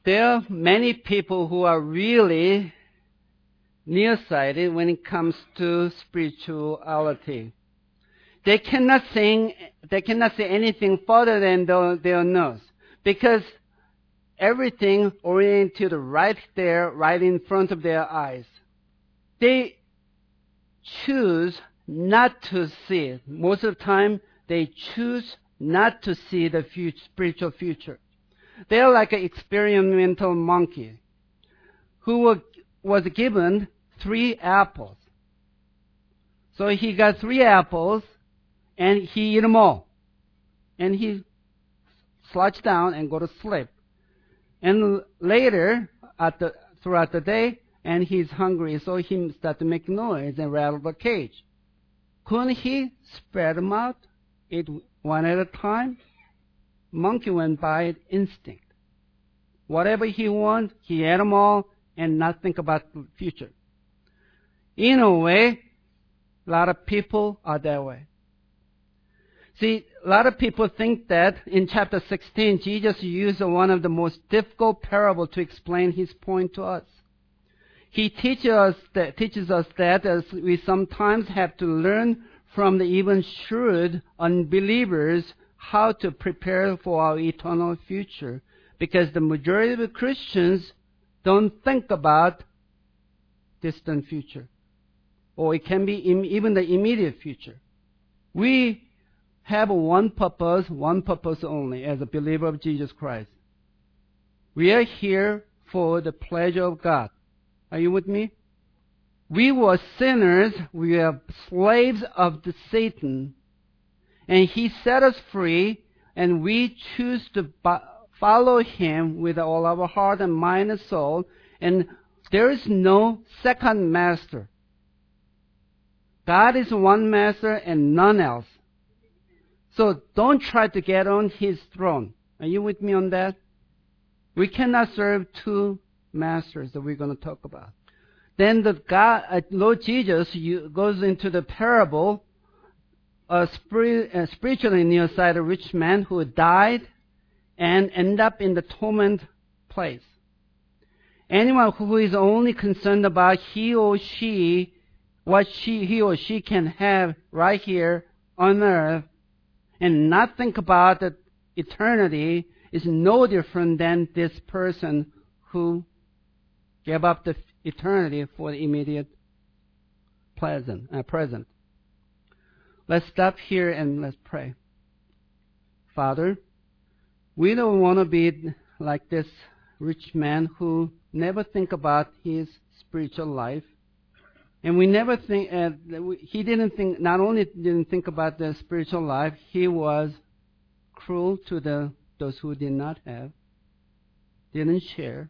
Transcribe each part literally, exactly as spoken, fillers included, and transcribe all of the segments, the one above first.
There are many people who are really nearsighted when it comes to spirituality. They cannot sing, they cannot see anything further than the, their nose because everything oriented to the right there, right in front of their eyes. They choose not to see it. Most of the time, they choose not to see the future, spiritual future. They're like an experimental monkey who were, was given three apples. So he got three apples, and he ate them all. And he slouched down and go to sleep. And later, at the, throughout the day, and he's hungry, so he started to make noise and rattle the cage. Couldn't he spread them out, eat one at a time? Monkey went by instinct. Whatever he wanted, he ate them all and not think about the future. In a way, a lot of people are that way. See, a lot of people think that in chapter sixteen, Jesus used one of the most difficult parables to explain his point to us. He teaches us that, teaches us that as we sometimes have to learn from the even shrewd unbelievers how to prepare for our eternal future, because the majority of the Christians don't think about distant future, or it can be even the immediate future. We have one purpose, one purpose only as a believer of Jesus Christ. We are here for the pleasure of God. Are you with me? We were sinners. We are slaves of the Satan. And he set us free, and we choose to follow him with all our heart and mind and soul. And there is no second master. God is one master and none else. So don't try to get on his throne. Are you with me on that? We cannot serve two masters that we're going to talk about. Then the God, uh, Lord Jesus goes into the parable, a spirit, uh, spiritually nearsighted rich man who died and ended up in the torment place. Anyone who is only concerned about he or she, what she, he or she can have right here on earth, and not think about the eternity, is no different than this person who gave up the eternity for the immediate pleasant, uh, present. Let's stop here and let's pray. Father, we don't want to be like this rich man who never think about his spiritual life. And we never think, uh, he didn't think, not only didn't think about the spiritual life, he was cruel to the those who did not have, didn't share.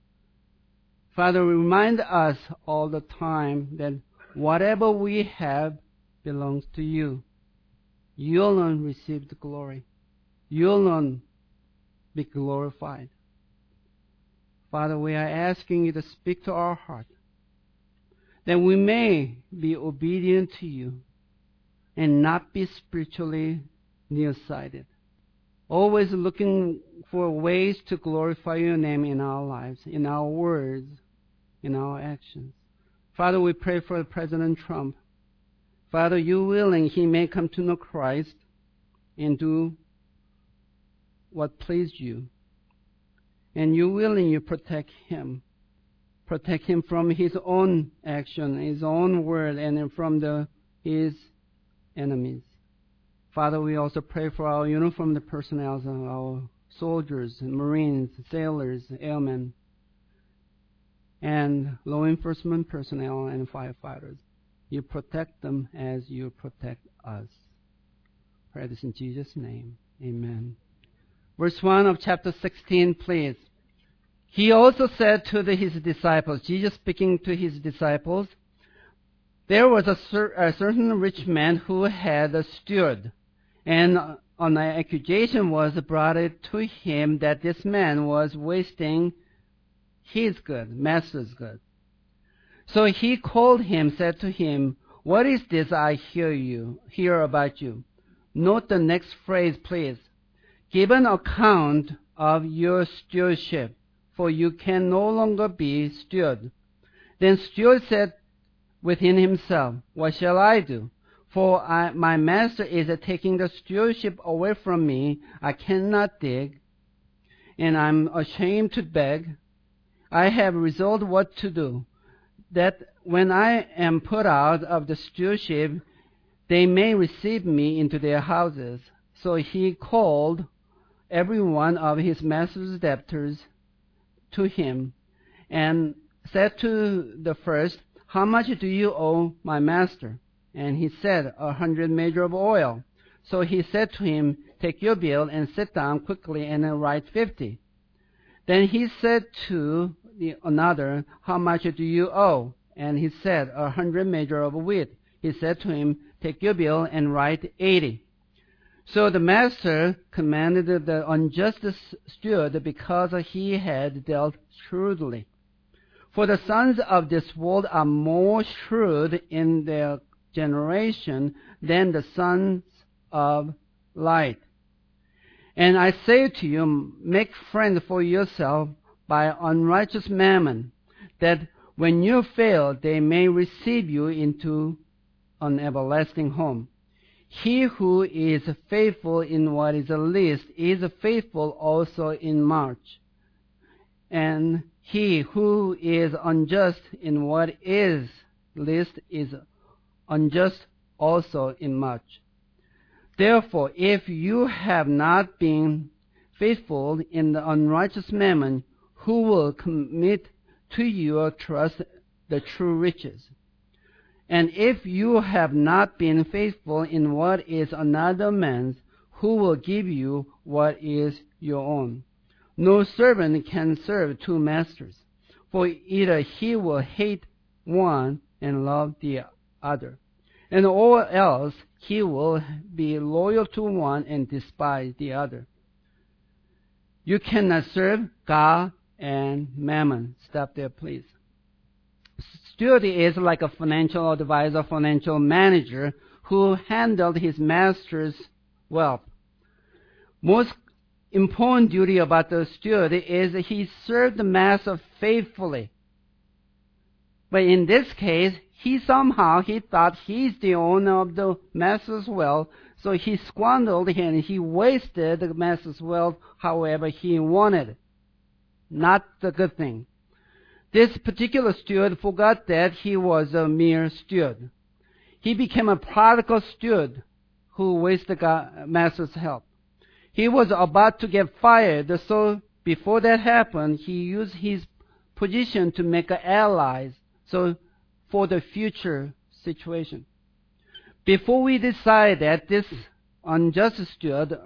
Father, remind us all the time that whatever we have belongs to you. You alone receive the glory. You alone be glorified. Father, we are asking you to speak to our heart, that we may be obedient to you and not be spiritually nearsighted. Always looking for ways to glorify your name in our lives, in our words, in our actions. Father, we pray for President Trump. Father, you willing, he may come to know Christ and do what pleased you. And you willing, you protect him. Protect him from his own action, his own word, and from the, his enemies. Father, we also pray for our uniformed personnel, our soldiers, Marines, sailors, airmen, and law enforcement personnel and firefighters. You protect them as you protect us. Pray this in Jesus' name. Amen. Verse one of chapter sixteen, please. He also said to the, his disciples, Jesus speaking to his disciples, there was a, cer- a certain rich man who had a steward, and an accusation was brought to him that this man was wasting his good, master's good. So he called him, said to him, what is this I hear you, hear about you? Note the next phrase, please. Give an account of your stewardship, for you can no longer be steward. Then steward said within himself, what shall I do? For I, my master is taking the stewardship away from me. I cannot dig, and I'm ashamed to beg. I have resolved what to do, that when I am put out of the stewardship, they may receive me into their houses. So he called every one of his master's debtors to him, and said to the first, how much do you owe my master? And he said, a hundred measures of oil. So he said to him, take your bill and sit down quickly and write fifty. Then he said to the another, how much do you owe? And he said, a hundred measures of wheat. He said to him, take your bill and write eighty. So the master commanded the unjust steward because he had dealt shrewdly. For the sons of this world are more shrewd in their generation than the sons of light. And I say to you, make friends for yourself by unrighteous mammon, that when you fail, they may receive you into an everlasting home. He who is faithful in what is least is faithful also in much. And he who is unjust in what is least is unjust also in much. Therefore, if you have not been faithful in the unrighteous mammon, who will commit to your trust the true riches? And if you have not been faithful in what is another man's, who will give you what is your own? No servant can serve two masters, for either he will hate one and love the other, and or else he will be loyal to one and despise the other. You cannot serve God and mammon. Stop there, please. Steward is like a financial advisor, financial manager who handled his master's wealth. Most important duty about the steward is that he served the master faithfully. But in this case, he somehow, he thought he's the owner of the master's wealth, so he squandered and he wasted the master's wealth however he wanted. Not the good thing. This particular steward forgot that he was a mere steward. He became a prodigal steward who wasted God, master's help. He was about to get fired, so before that happened, he used his position to make allies, so for the future situation. Before we decide that this unjust steward,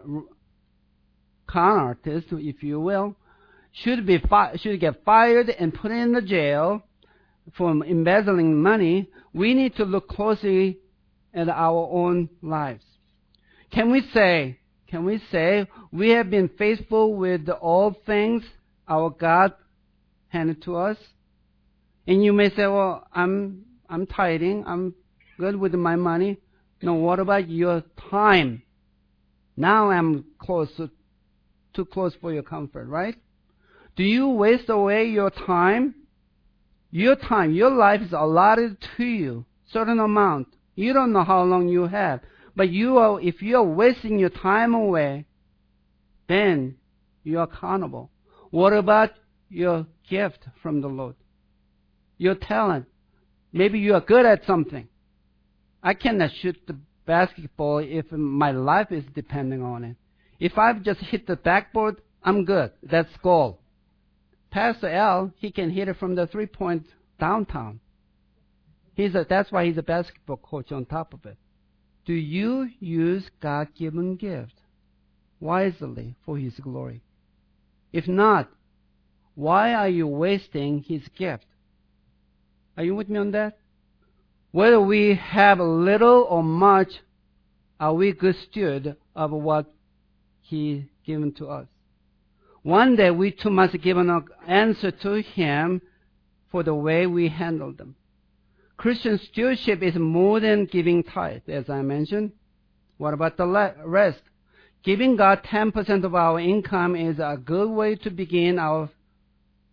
con artist, if you will, should be fi- should get fired and put in the jail for embezzling money, we need to look closely at our own lives. Can we say, can we say we have been faithful with all things our God handed to us? And you may say, well, I'm I'm tithing, I'm good with my money. No, what about your time? Now I'm close to, too close for your comfort, right? Do you waste away your time? Your time, your life is allotted to you, certain amount. You don't know how long you have. But you are, if you are wasting your time away, then you are accountable. What about your gift from the Lord? Your talent. Maybe you are good at something. I cannot shoot the basketball if my life is depending on it. If I've just hit the backboard, I'm good. That's goal. Pastor Al, he can hit it from the three-point downtown. He's a, that's why he's a basketball coach on top of it. Do you use God-given gift wisely for His glory? If not, why are you wasting His gift? Are you with me on that? Whether we have little or much, are we good steward of what He given to us? One day we too must give an answer to Him for the way we handle them. Christian stewardship is more than giving tithe, as I mentioned. What about the rest? Giving God ten percent of our income is a good way to begin our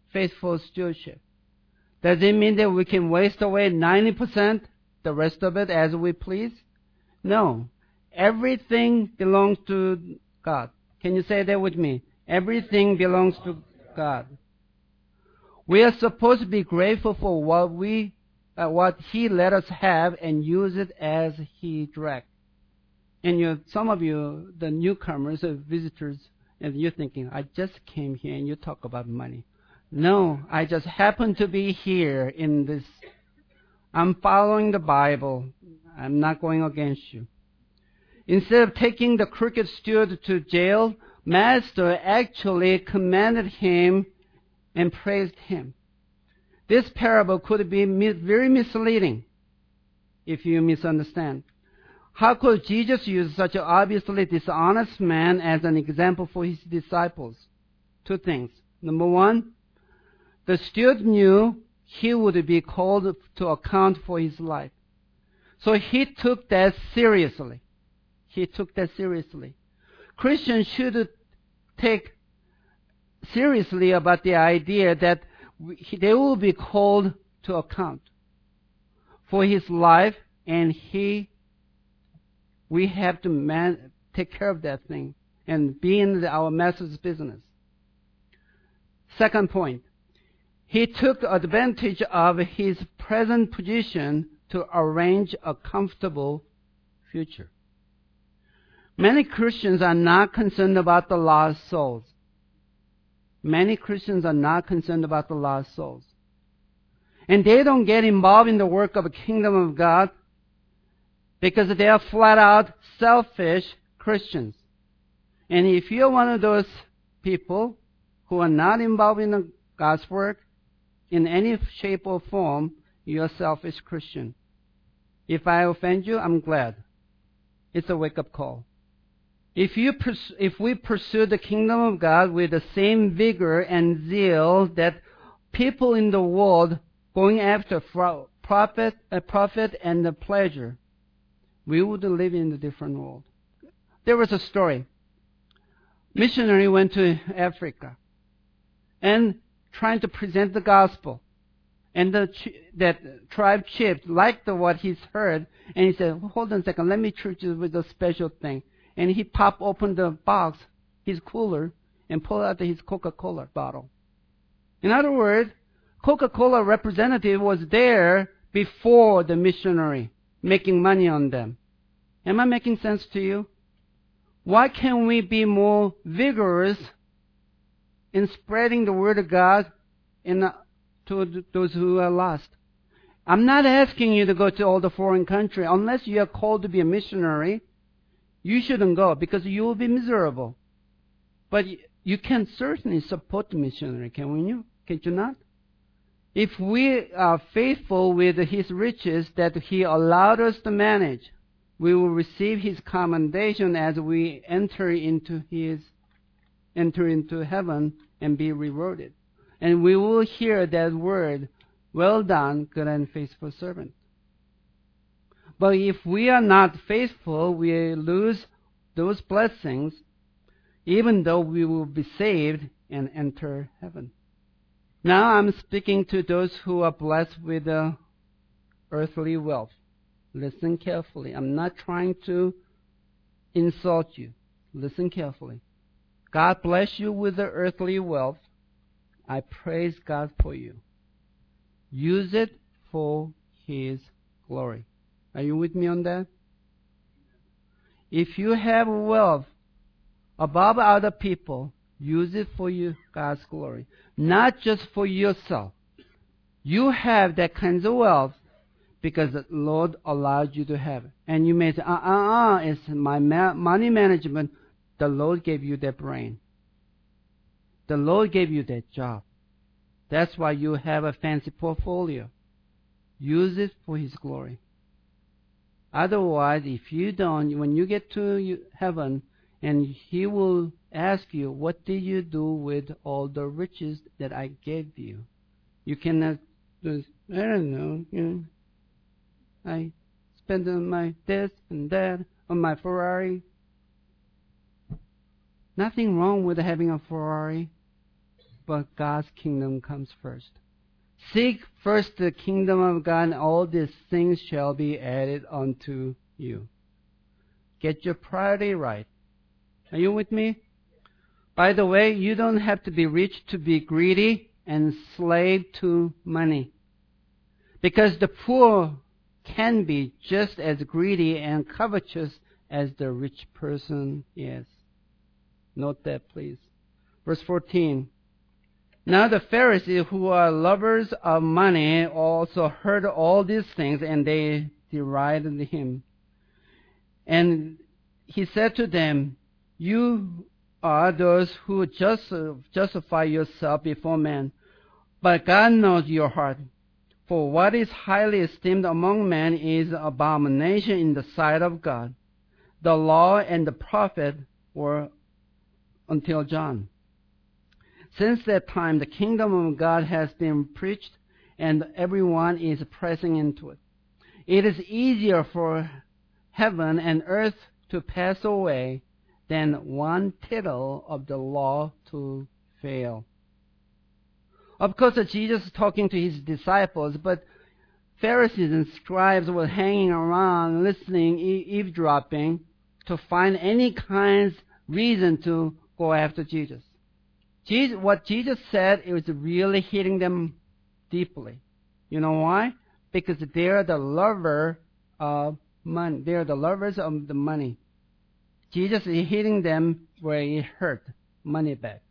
faithful stewardship. Does it mean that we can waste away ninety percent, the rest of it, as we please? No. Everything belongs to God. Can you say that with me? Everything belongs to God. We are supposed to be grateful for what we, uh, what He let us have and use it as He directs. And you, some of you, the newcomers, the visitors, and you're thinking, I just came here and you talk about money. No, I just happen to be here in this. I'm following the Bible. I'm not going against you. Instead of taking the crooked steward to jail, Master actually commanded him and praised him. This parable could be very misleading if you misunderstand. How could Jesus use such an obviously dishonest man as an example for his disciples? Two things. Number one, the steward knew he would be called to account for his life. So he took that seriously. He took that seriously. Christians should take seriously about the idea that they will be called to account for his life, and he, we have to man, take care of that thing and be in our master's business. Second point, he took advantage of his present position to arrange a comfortable future. Many Christians are not concerned about the lost souls. Many Christians are not concerned about the lost souls. And they don't get involved in the work of the kingdom of God because they are flat out selfish Christians. And if you're one of those people who are not involved in the God's work in any shape or form, you're a selfish Christian. If I offend you, I'm glad. It's a wake-up call. If you pers- if we pursue the kingdom of God with the same vigor and zeal that people in the world going after profit, uh, profit and the pleasure, we would live in a different world. There was a story. Missionary went to Africa and trying to present the gospel. And the that tribe chief liked what he's heard, and he said, hold on a second, let me treat you with a special thing. And he popped open the box, his cooler, and pulled out his Coca-Cola bottle. In other words, Coca-Cola representative was there before the missionary, making money on them. Am I making sense to you? Why can't we be more vigorous in spreading the word of God in the, to those who are lost? I'm not asking you to go to all the foreign countries. Unless you are called to be a missionary, you shouldn't go because you will be miserable. But you can certainly support the missionary, can you? Can you not? If we are faithful with his riches that he allowed us to manage, we will receive his commendation as we enter into his enter into heaven and be rewarded. And we will hear that word, well done, good and faithful servant. But if we are not faithful, we lose those blessings, even though we will be saved and enter heaven. Now I'm speaking to those who are blessed with uh, earthly wealth. Listen carefully. I'm not trying to insult you. Listen carefully. God bless you with the earthly wealth. I praise God for you. Use it for His glory. Are you with me on that? If you have wealth above other people, use it for you, God's glory. Not just for yourself. You have that kind of wealth because the Lord allowed you to have it. And you may say, uh, uh, uh, it's my ma- money management. The Lord gave you that brain. The Lord gave you that job. That's why you have a fancy portfolio. Use it for His glory. Otherwise, if you don't, when you get to heaven, and He will ask you, what did you do with all the riches that I gave you? You cannot just, I don't know, you know, I spent on my this and that, on my Ferrari. Nothing wrong with having a Ferrari. but God's kingdom comes first. Seek first the kingdom of God, and all these things shall be added unto you. Get your priority right. Are you with me? By the way, you don't have to be rich to be greedy and slave to money. Because the poor can be just as greedy and covetous as the rich person is. Note that, please. Verse fourteen. Now the Pharisees, who are lovers of money, also heard all these things, and they derided him. And he said to them, you are those who just justify yourself before men, but God knows your heart. For what is highly esteemed among men is abomination in the sight of God. The law and the prophet were until John. Since that time, the kingdom of God has been preached, and everyone is pressing into it. It is easier for heaven and earth to pass away than one tittle of the law to fail. Of course, Jesus is talking to his disciples, but Pharisees and scribes were hanging around, listening, eavesdropping, to find any kind of reason to go after Jesus. Jesus. What Jesus said, it was really hitting them deeply. You know why? Because they're the lover of money. They're the lovers of the money. Jesus is hitting them where it hurt, money back.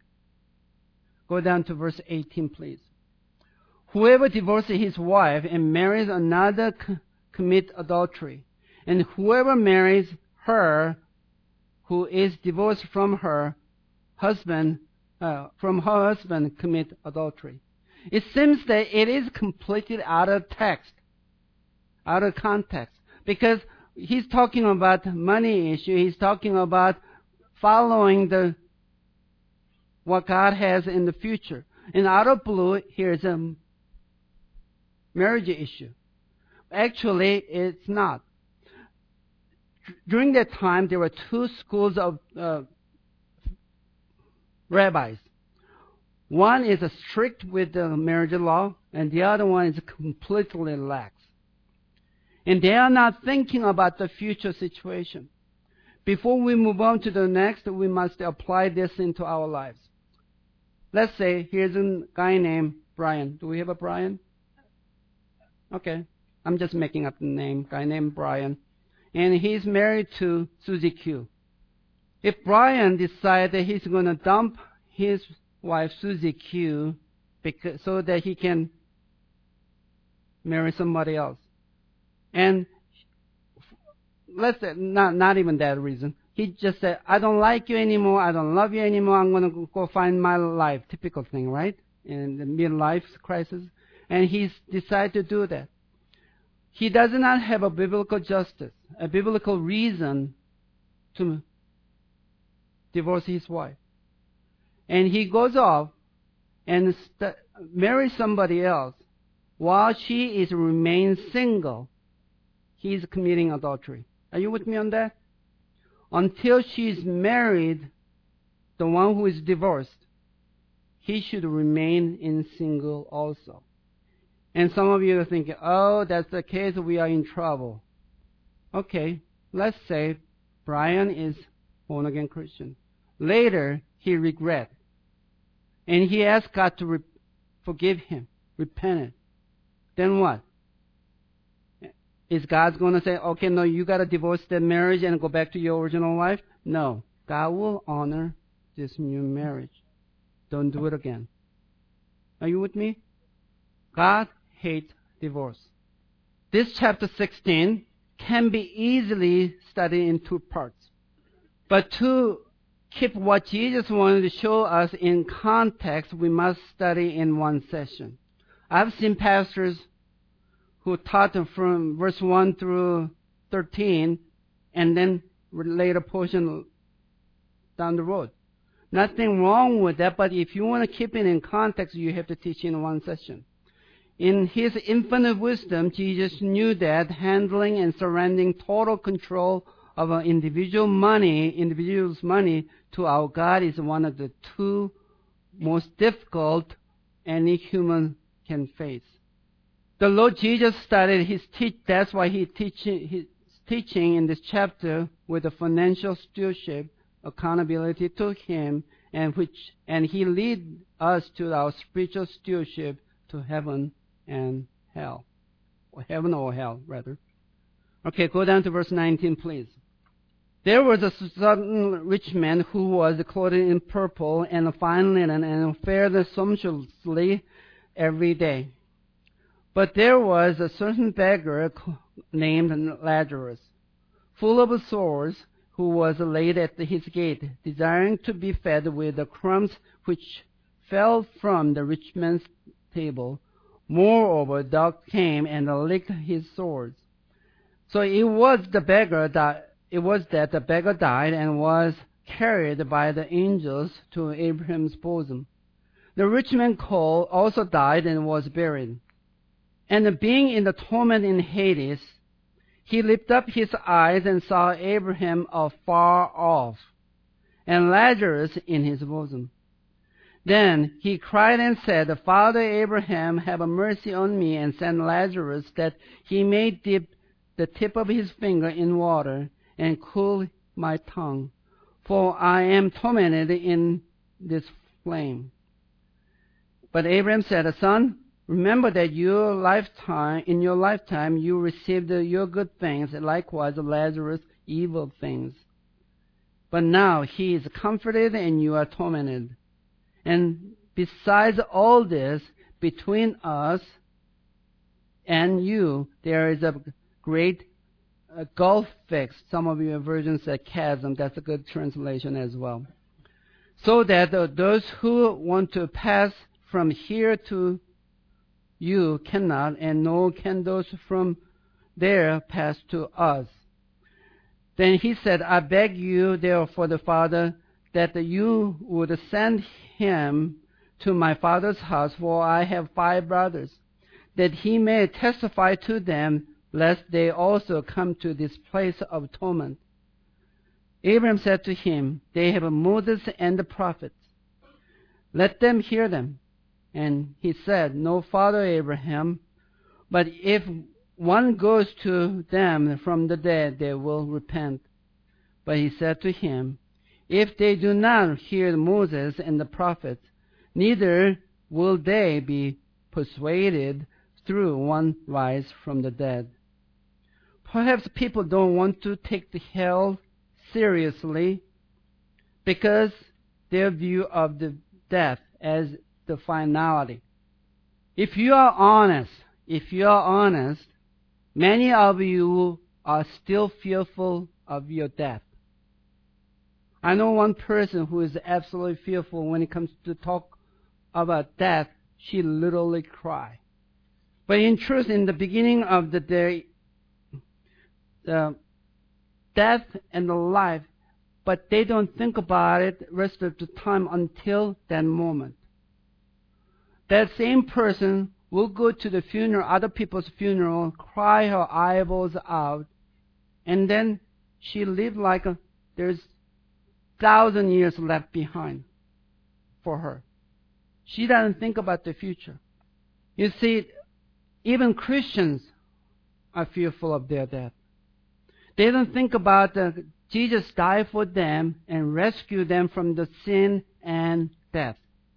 Go down to verse eighteen, please. Whoever divorces his wife and marries another c- commits adultery. And whoever marries her who is divorced from her husband, uh, from her husband commits adultery. It seems that it is completely out of text, out of context, because he's talking about money issue. He's talking about following the what God has in the future. And out of blue, here's a marriage issue. Actually, it's not. During that time, there were two schools of uh, rabbis. One is strict with the marriage law, and the other one is completely lax. And they are not thinking about the future situation. Before we move on to the next, we must apply this into our lives. Let's say here's a guy named Brian. Do we have a Brian? Okay. I'm just making up the name. Guy named Brian. And he's married to Susie Q. If Brian decides that he's going to dump his wife, Susie Q, because, so that he can marry somebody else. And let's say, not, not even that reason. He just said, I don't like you anymore. I don't love you anymore. I'm going to go find my life. Typical thing, right? In the midlife crisis. And he's decided to do that. He does not have a biblical justice, a biblical reason to divorce his wife. And he goes off and st- marries somebody else while she is remains single. He's committing adultery. Are you with me on that? Until she's married, the one who is divorced, he should remain in single also. And some of you are thinking, oh, that's the case, we are in trouble. Okay, let's say Brian is born-again Christian. Later, he regrets. And he asks God to re- forgive him, repent. Then what? Is God going to say, okay, no, you got to divorce that marriage and go back to your original life? No. God will honor this new marriage. Don't do it again. Are you with me? God hates divorce. This chapter sixteen can be easily studied in two parts. But to keep what Jesus wanted to show us in context, we must study in one session. I've seen pastors who taught from verse one through thirteen, and then later portion down the road. Nothing wrong with that, but if you want to keep it in context, you have to teach in one session. In his infinite wisdom, Jesus knew that handling and surrendering total control of an individual money, individual's money to our God is one of the two most difficult any human can face. The Lord Jesus started his teach. That's why he teaching his teaching in this chapter with the financial stewardship, accountability to Him, and which and He lead us to our spiritual stewardship to heaven and hell, or heaven or hell rather. Okay, go down to verse nineteen, please. There was a certain rich man who was clothed in purple and fine linen and fared sumptuously every day. But there was a certain beggar named Lazarus, full of sores, who was laid at his gate, desiring to be fed with the crumbs which fell from the rich man's table. Moreover, dogs came and licked his sores. So it was the beggar that it was that the beggar died and was carried by the angels to Abraham's bosom. The rich man also died and was buried. And being in the torment in Hades, he lifted up his eyes and saw Abraham afar off, and Lazarus in his bosom. Then he cried and said, Father Abraham, have mercy on me, and send Lazarus, that he may dip the tip of his finger in water, and cool my tongue, for I am tormented in this flame. But Abraham said, Son, remember that your lifetime, in your lifetime you received your good things, and likewise Lazarus evil things. But now he is comforted and you are tormented. And besides all this, between us and you, there is a great a gulf fixed. Some of your versions say chasm. That's a good translation as well. So that uh, those who want to pass from here to you cannot, and nor can those from there pass to us. Then he said, I beg you, therefore, the Father, that you would send him to my father's house, for I have five brothers, that he may testify to them, lest they also come to this place of torment. Abraham said to him, They have Moses and the prophets. Let them hear them. And he said, No, Father Abraham, but if one goes to them from the dead, they will repent. But he said to him, If they do not hear Moses and the prophets, neither will they be persuaded through one rise from the dead. Perhaps people don't want to take the hell seriously because their view of the death as the finality. If you are honest, if you are honest, many of you are still fearful of your death. I know one person who is absolutely fearful when it comes to talk about death. She literally cries. But in truth, in the beginning of the day, the death and the life, but they don't think about it the rest of the time until that moment. That same person will go to the funeral, other people's funeral, cry her eyeballs out, and then she lived like a, there's thousand years left behind for her. She doesn't think about the future. You see, even Christians are fearful of their death. They don't think about the, Jesus died for them and rescued them from the sin and death.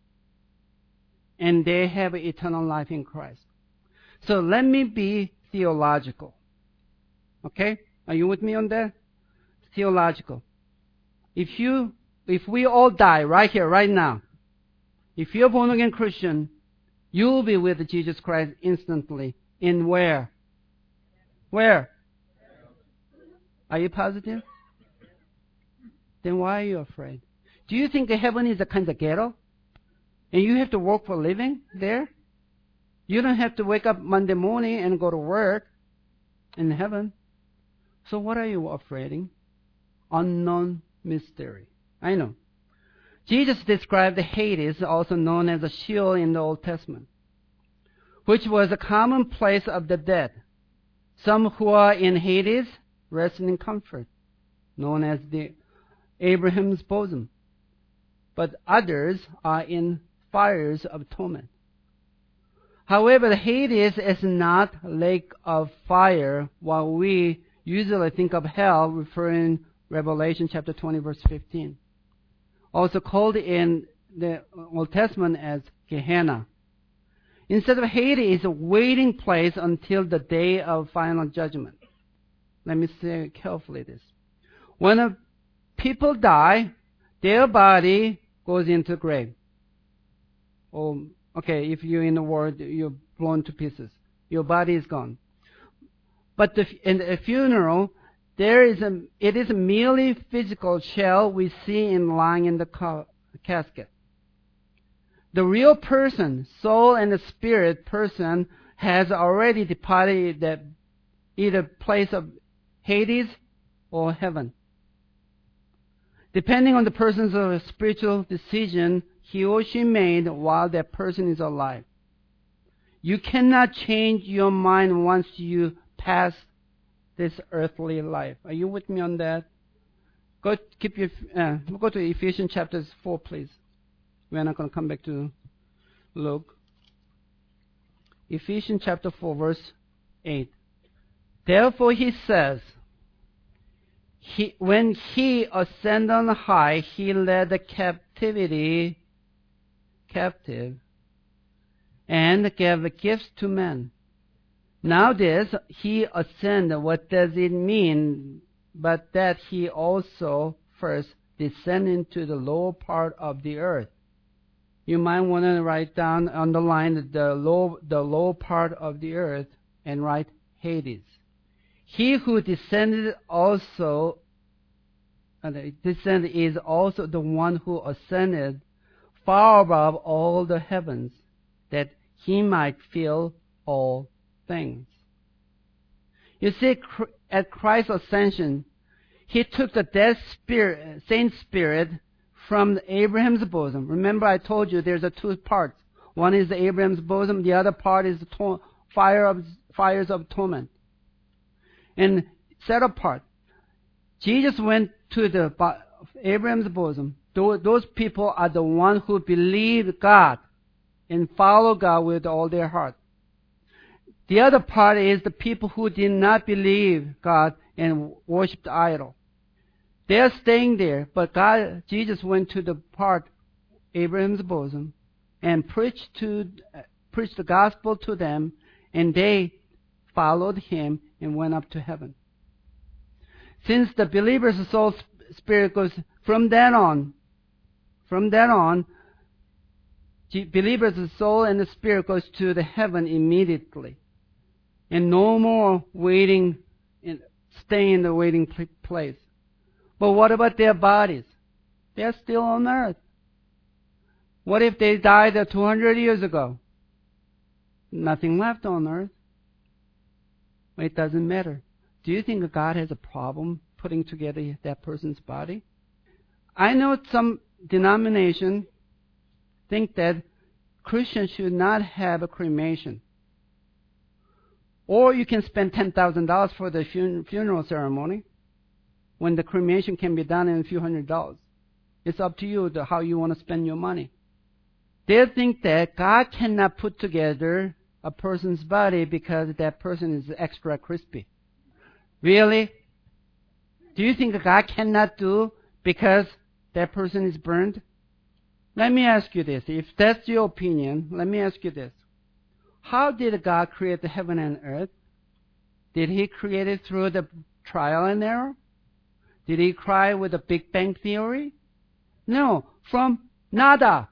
And they have eternal life in Christ. So let me be theological. Okay? Are you with me on that? Theological. If you, if we all die right here, right now, if you're a born-again Christian, you will be with Jesus Christ instantly. In where? Where? Are you positive? Then why are you afraid? Do you think heaven is a kind of ghetto? And you have to work for a living there? You don't have to wake up Monday morning and go to work in heaven. So what are you afraid of? Unknown mystery. I know. Jesus described Hades, also known as a Sheol in the Old Testament, which was a common place of the dead. Some who are in Hades rest in comfort, known as the Abraham's bosom. But others are in fires of torment. However, the Hades is not lake of fire, while we usually think of hell, referring Revelation chapter twenty, verse fifteen. Also called in the Old Testament as Gehenna. Instead of Hades, is a waiting place until the day of final judgment. Let me say carefully this. When a people die, their body goes into the grave. Or, okay, if you're in the world, you're blown to pieces. Your body is gone. But the, in a funeral, there is a, it is a merely physical shell we see in lying in the ca- casket. The real person, soul and the spirit person, has already departed that either place of Hades or heaven. Depending on the person's uh, spiritual decision he or she made while that person is alive. You cannot change your mind once you pass this earthly life. Are you with me on that? Go keep your uh, go to Ephesians chapter four, please. We're not going to come back to Luke. Ephesians chapter four, verse eight. Therefore he says, he, when he ascended on high, he led the captivity captive and gave gifts to men. Now this, he ascended, what does it mean? But that he also first descended into the lower part of the earth. You might want to write down, underline the low, the low part of the earth and write Hades. He who descended also, uh, descended is also the one who ascended far above all the heavens, that he might fill all things. You see, at Christ's ascension, he took the dead spirit, same spirit from Abraham's bosom. Remember, I told you there's a two parts. One is the Abraham's bosom. The other part is the to- fire of fires of torment. And set apart, Jesus went to the Abraham's bosom. Those people are the ones who believe God and follow God with all their heart. The other part is the people who did not believe God and worshiped the idol. They are staying there, but God, Jesus went to the part, Abraham's bosom, and preached to preached the gospel to them, and they followed him and went up to heaven. Since the believer's soul spirit goes from then on, from then on, believer's soul and the spirit goes to the heaven immediately, and no more waiting, in, staying in the waiting place. But what about their bodies? They're still on earth. What if they died two hundred years ago? Nothing left on earth. It doesn't matter. Do you think God has a problem putting together that person's body? I know some denominations think that Christians should not have a cremation. Or you can spend ten thousand dollars for the fun- funeral ceremony when the cremation can be done in a few hundred dollars. It's up to you to how you want to spend your money. They think that God cannot put together a person's body because that person is extra crispy. Really? Do you think God cannot do because that person is burned? Let me ask you this. If that's your opinion, let me ask you this. How did God create the heaven and earth? Did he create it through the trial and error? Did he cry with a Big Bang theory? No, from nada.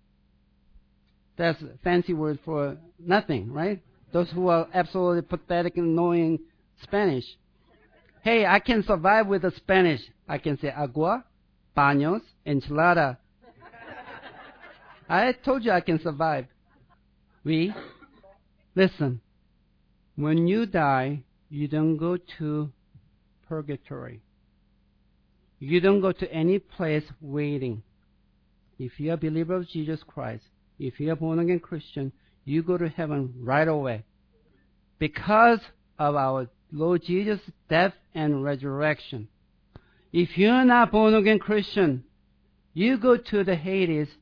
That's a fancy word for nothing, right? Those who are absolutely pathetic in knowing Spanish. Hey, I can survive with the Spanish. I can say agua, baños, enchilada. I told you I can survive. We, listen, when you die, you don't go to purgatory. You don't go to any place waiting. If you're a believer of Jesus Christ, if you're a born-again Christian, you go to heaven right away. Because of our Lord Jesus' death and resurrection. If you're not born-again Christian, you go to the Hades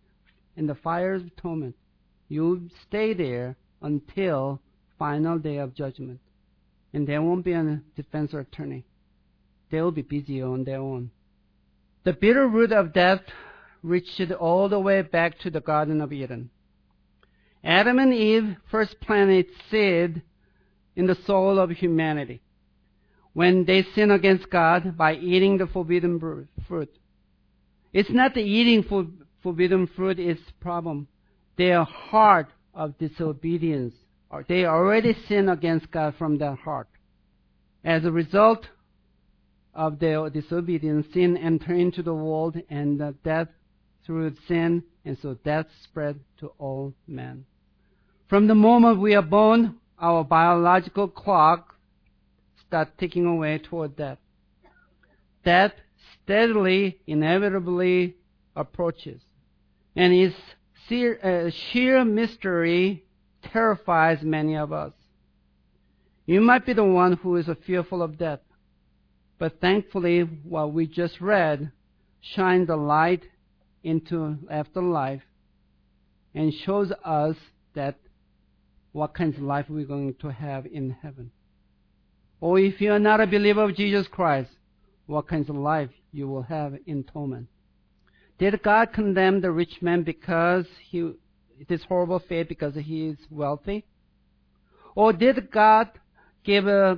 in the fire of torment. You stay there until final day of judgment. And there won't be a defense attorney. They will be busy on their own. The bitter root of death reached all the way back to the Garden of Eden. Adam and Eve first planted seed in the soul of humanity when they sin against God by eating the forbidden fruit. It's not the eating for forbidden fruit is the problem. Their heart of disobedience. They already sin against God from their heart. As a result of their disobedience, sin entered into the world, and the death through sin, and so death spread to all men. From the moment we are born, our biological clock starts ticking away toward death. Death steadily, inevitably approaches, and its sheer, uh, sheer mystery terrifies many of us. You might be the one who is fearful of death, but thankfully what we just read shines the light into afterlife and shows us that what kind of life we're going to have in heaven. Or if you are not a believer of Jesus Christ, what kind of life you will have in torment. Did God condemn the rich man because he this horrible fate because he is wealthy? Or did God give a,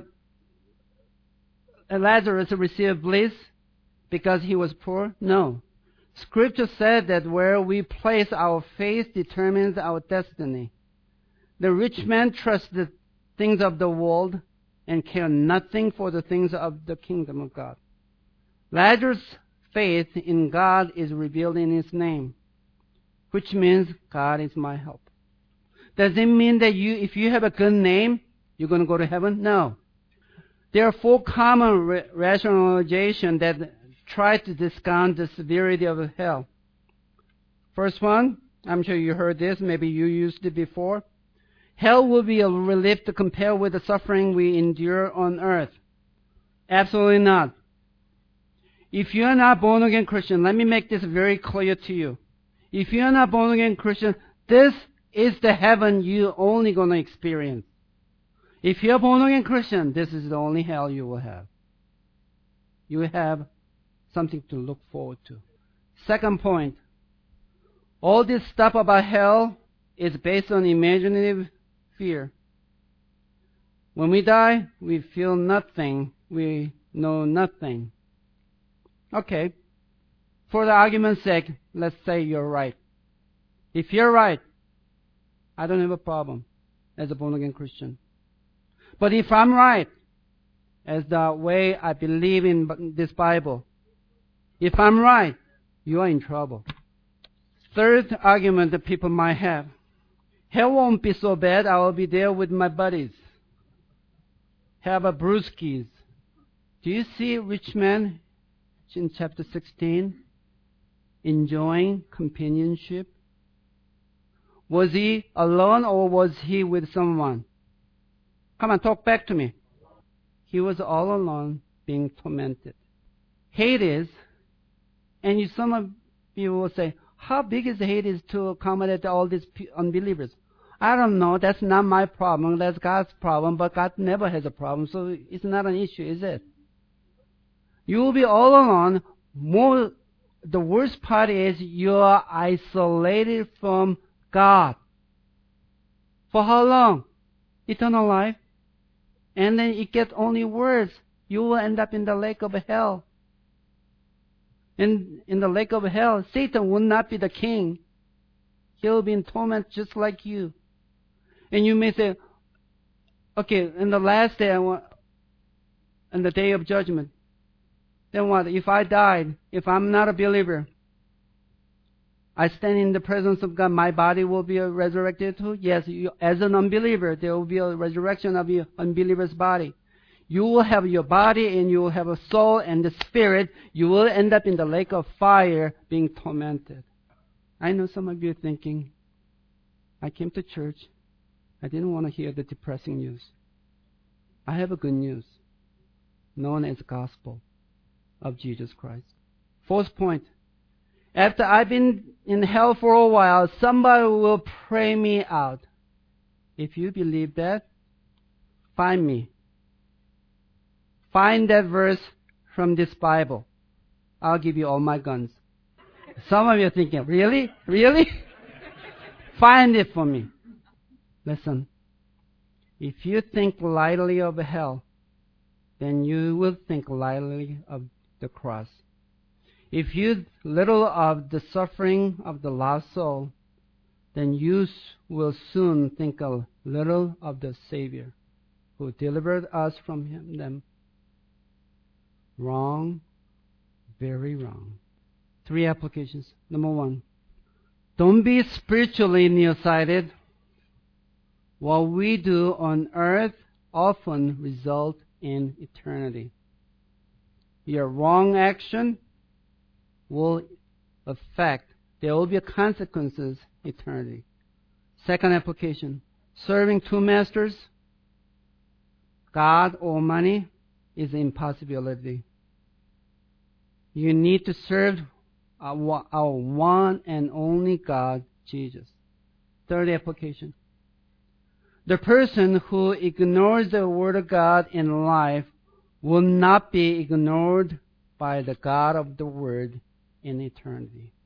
a Lazarus receive bliss because he was poor? No. Scripture said that where we place our faith determines our destiny. The rich man trusts the things of the world and care nothing for the things of the kingdom of God. Lazarus' faith in God is revealed in his name, which means God is my help. Does it mean that you, if you have a good name, you're going to go to heaven? No. There are four common ra- rationalizations that try to discount the severity of hell. First one, I'm sure you heard this, maybe you used it before. Hell will be a relief to compare with the suffering we endure on earth. Absolutely not. If you are not born again Christian, let me make this very clear to you. If you are not born again Christian, this is the heaven you're only going to experience. If you're born again Christian, this is the only hell you will have. You have something to look forward to. Second point, all this stuff about hell is based on imaginative fear. When we die, we feel nothing. We know nothing. Okay. For the argument's sake, let's say you're right. If you're right, I don't have a problem as a born-again Christian. But if I'm right, as the way I believe in this Bible, if I'm right, you are in trouble. Third argument that people might have, hell won't be so bad. I will be there with my buddies. Have a brewskis. Do you see rich man in chapter sixteen enjoying companionship? Was he alone or was he with someone? Come on, talk back to me. He was all alone being tormented. Hades, and you, some of you will say, how big is Hades to accommodate all these unbelievers? I don't know. That's not my problem. That's God's problem. But God never has a problem, so it's not an issue, is it? You will be all alone. More, the worst part is you are isolated from God. For how long? Eternal life. And then it gets only worse. You will end up in the lake of hell. In, in the lake of hell, Satan will not be the king. He'll be in torment just like you. And you may say, okay, in the last day, I want, in the day of judgment, then what? If I died, if I'm not a believer, I stand in the presence of God, my body will be resurrected too? Yes, you, as an unbeliever, there will be a resurrection of your unbeliever's body. You will have your body and you will have a soul and the spirit. You will end up in the lake of fire being tormented. I know some of you are thinking, I came to church. I didn't want to hear the depressing news. I have a good news, known as the gospel of Jesus Christ. Fourth point, After I've been in hell for a while, somebody will pray me out. If you believe that, find me. Find that verse from this Bible. I'll give you all my guns. Some of you are thinking, really? Really? Find it for me. Listen, if you think lightly of hell, then you will think lightly of the cross. If you little of the suffering of the lost soul, then you will soon think a little of the Savior who delivered us from him, them. Wrong, very wrong. Three applications. Number one, don't be spiritually nearsighted. What we do on earth often results in eternity. Your wrong action will affect, there will be consequences eternity. Second application, serving two masters, God or money, is an impossibility. You need to serve our, our one and only God, Jesus. Third application, the person who ignores the Word of God in life will not be ignored by the God of the Word in eternity.